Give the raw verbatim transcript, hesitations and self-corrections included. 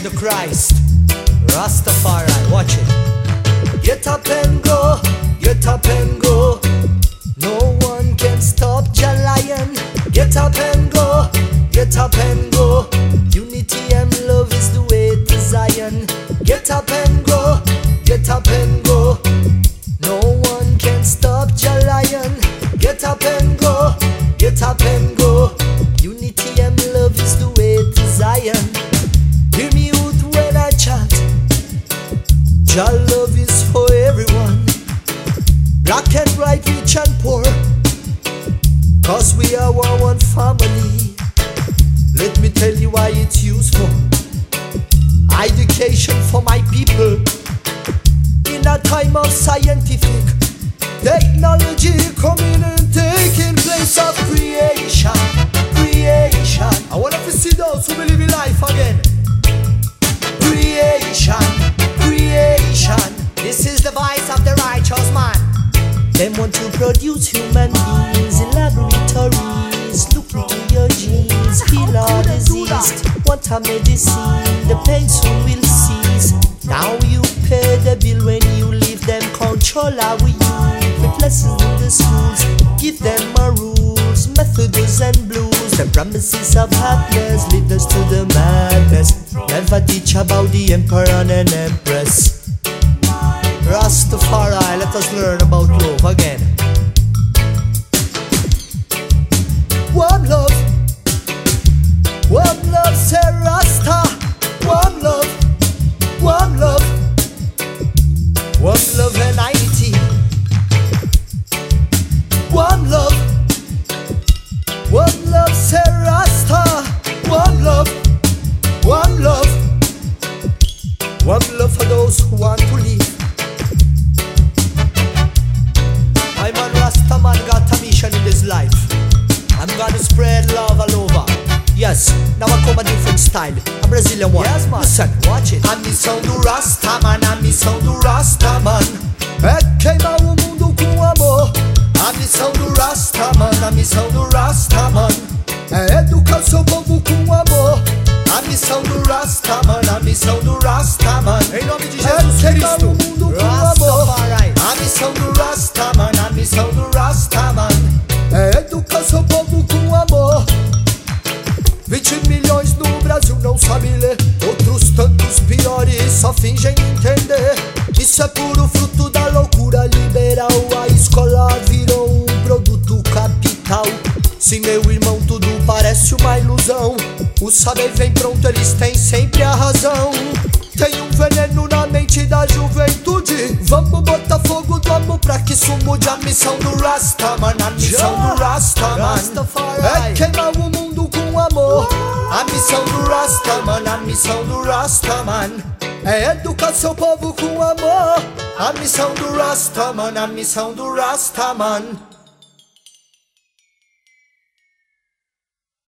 to Christ. Rastafari, watch it. Get up and go, get up and go. No one can stop Jah Lion. Get up and go, get up and go. Unity and love is the way to Zion. Get up and go, get up and go. No one can stop Jah Lion. Get up and go, get up and go. Unity and love is the way to Zion. Hear me out when I chant. Jah love is for everyone, black and white, rich and poor, cause we are one, one family. Let me tell you why it's useful. Education for my people in a time of scientific technology coming and taking place of creation. Creation. I want to see those who believe in life again. Creation. Creation. This is the voice of the righteous man. Them want to produce human beings in laboratories. Look into your genes, heal all disease. Want a medicine, the pain soon will cease. Now you pay the bill when you leave them. Control our youth with lessons in the schools. Give them our rules, methods and blues. The promises of happiness lead us to the madness. Never teach about the emperor and empress. Rastafari, let us learn about love again. One love, one love, say Rasta. One love, one love, one love and unity. One love, one love, say Rasta. One love, one love, one love for those who want to live. I'm a Rasta man, got a mission in this life. I'm gonna spread love all over. Yes, now I come a different style, a Brazilian one. Yes, man. Listen, watch it. A missão do Rasta man, a missão do Rasta man é queimar o mundo com amor. A missão do Rasta man, a missão do Rasta man é educar seu povo com amor. A missão do Rasta man, a missão do Rasta man, em nome de Jesus é Cristo, o mundo com amor. A missão do Rasta man, a missão do Rasta man é educar seu povo com amor. vinte milhões no Brasil não sabem ler, outros tantos piores só fingem entender. Isso é puro fruto da loucura liberal. A escola virou um produto capital. Sim, meu irmão, tudo parece uma ilusão. O saber vem pronto, eles têm sempre a razão. Tem um veneno na mente da juventude. Vamos botar fogo do amor pra que isso mude. A missão do Rastaman, a missão do Rastaman é queimar o mundo com amor. A missão do Rastaman, a missão do Rastaman é educar seu povo com amor. A missão do Rastaman, a missão do Rastaman